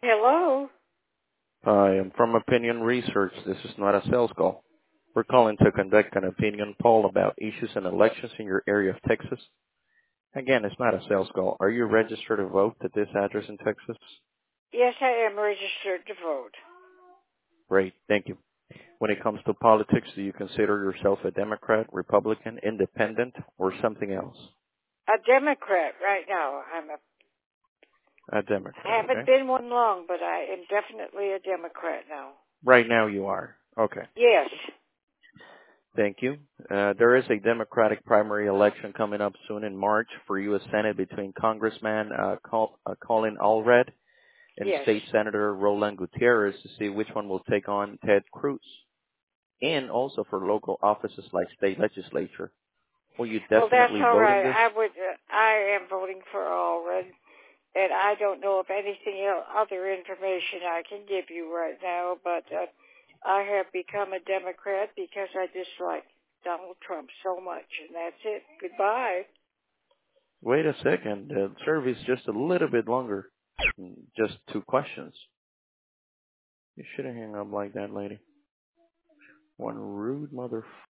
Hello? Hi, I'm from Opinion Research. This is not a sales call. We're calling to conduct an opinion poll about issues and elections in your area of Texas. Again, it's not a sales call. Are you registered to vote at this address in Texas? Yes, I am registered to vote. Great, thank you. When it comes to politics, do you consider yourself a Democrat, Republican, Independent, or something else? A Democrat right now. A I Democrat, haven't okay? been one long, but I am definitely a Democrat now. Right now you are. Okay, Yes. thank you. There is a Democratic primary election coming up soon in March for U.S. Senate between Congressman Colin Allred and Yes. State Senator Roland Gutierrez to see which one will take on Ted Cruz, and also for local offices like state legislature. Will you Well, that's definitely all vote in right. this? I am voting for Allred, and I don't know of anything other information I can give you right now, but I have become a Democrat because I dislike Donald Trump so much, and that's it. Goodbye. Wait a second. The survey's just a little bit longer. Just 2 questions. You shouldn't hang up like that, lady. One rude mother.